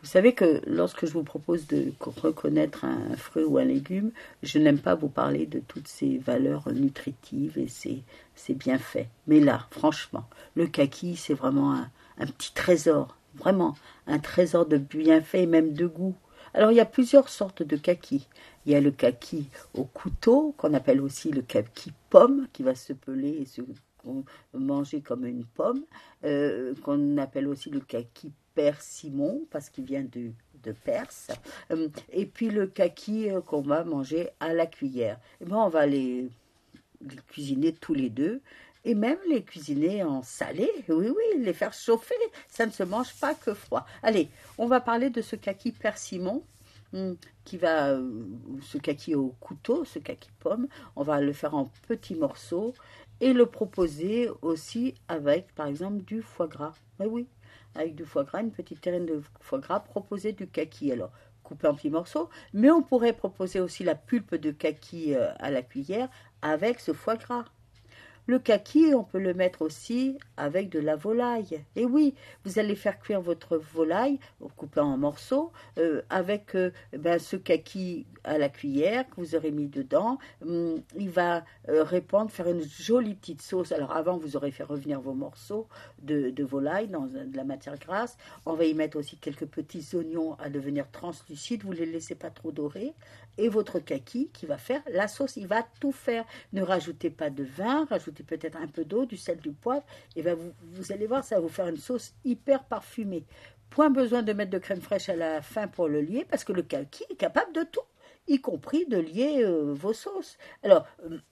Vous savez que lorsque je vous propose de reconnaître un fruit ou un légume, je n'aime pas vous parler de toutes ces valeurs nutritives et ces bienfaits. Mais là, franchement, le kaki, c'est vraiment un petit trésor, vraiment un trésor de bienfaits et même de goût. Alors il y a plusieurs sortes de kaki. Il y a le kaki au couteau, qu'on appelle aussi le kaki pomme, qui va se peler et se manger comme une pomme, qu'on appelle aussi le kaki persimon, parce qu'il vient de Perse, et puis le kaki qu'on va manger à la cuillère. Et ben on va les cuisiner tous les deux, et même les cuisiner en salé, oui, oui, les faire chauffer, ça ne se mange pas que froid. Allez, on va parler de ce kaki persimon, qui va, ce kaki au couteau, ce kaki pomme, on va le faire en petits morceaux, et le proposer aussi avec, par exemple, du foie gras. Oui, oui, avec du foie gras, une petite terrine de foie gras, proposer du kaki. Alors, coupé en petits morceaux, mais on pourrait proposer aussi la pulpe de kaki à la cuillère avec ce foie gras. Le kaki, on peut le mettre aussi avec de la volaille. Et oui, vous allez faire cuire votre volaille, coupée en morceaux, avec ce kaki à la cuillère que vous aurez mis dedans. Il va répandre, faire une jolie petite sauce. Alors avant, vous aurez fait revenir vos morceaux de volaille dans de la matière grasse. On va y mettre aussi quelques petits oignons à devenir translucides. Vous ne les laissez pas trop dorer. Et votre kaki qui va faire la sauce, il va tout faire. Ne rajoutez pas de vin, rajoutez peut-être un peu d'eau, du sel, du poivre, et vous allez voir, ça va vous faire une sauce hyper parfumée. Point besoin de mettre de crème fraîche à la fin pour le lier, parce que le kaki est capable de tout, y compris de lier vos sauces. Alors,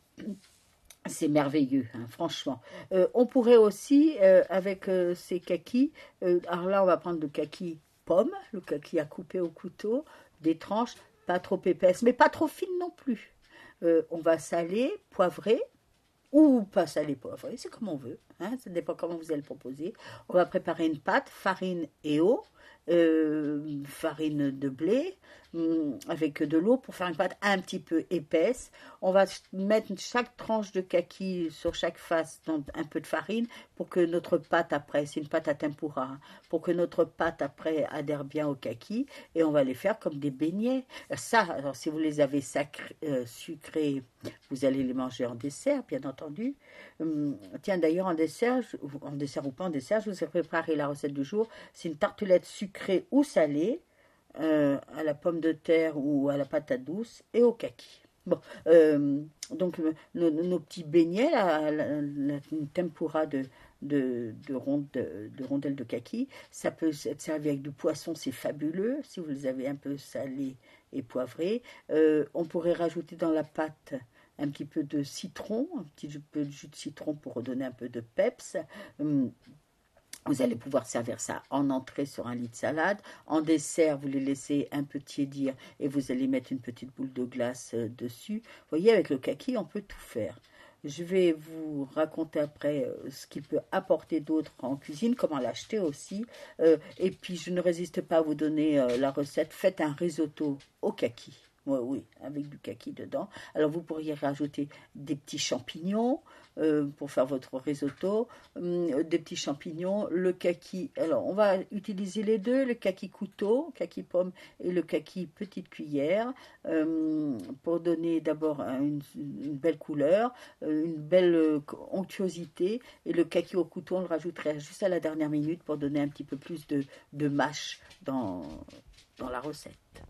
c'est merveilleux, hein, franchement. On pourrait aussi, avec ces kakis, alors là, on va prendre le kaki pomme, le kaki à couper au couteau, des tranches, pas trop épaisses, mais pas trop fines non plus. On va saler, poivrer, ou pas salé poivré, c'est comme on veut, hein, ça dépend comment vous allez le proposer. On va préparer une pâte, farine et eau, farine de blé, avec de l'eau pour faire une pâte un petit peu épaisse. On va mettre chaque tranche de kaki sur chaque face dans un peu de farine pour que notre pâte après, c'est une pâte à tempura, hein, pour que notre pâte après adhère bien au kaki, et on va les faire comme des beignets. Ça, alors si vous les avez sucrés, vous allez les manger en dessert, bien entendu. Tiens, d'ailleurs, en dessert ou pas en dessert, je vous ai préparé la recette du jour. C'est une tartelette sucrée ou salée, à la pomme de terre ou à la patate douce et au kaki. Bon, donc nos petits beignets, la tempura de rondelles de kaki, ça peut être servi avec du poisson, c'est fabuleux, si vous les avez un peu salés et poivrés. On pourrait rajouter dans la pâte un petit peu de citron, un petit peu de jus de citron pour redonner un peu de peps. Vous allez pouvoir servir ça en entrée sur un lit de salade. En dessert, vous les laissez un peu tiédir et vous allez mettre une petite boule de glace dessus. Vous voyez, avec le kaki, on peut tout faire. Je vais vous raconter après ce qu'il peut apporter d'autre en cuisine, comment l'acheter aussi. Et puis, je ne résiste pas à vous donner la recette. Faites un risotto au kaki. Oui, oui, avec du kaki dedans. Alors, vous pourriez rajouter des petits champignons pour faire votre risotto, des petits champignons, le kaki. Alors, on va utiliser les deux, le kaki couteau, kaki pomme, et le kaki petite cuillère, pour donner d'abord une belle couleur, une belle onctuosité, et le kaki au couteau, on le rajouterait juste à la dernière minute pour donner un petit peu plus de mâche dans la recette.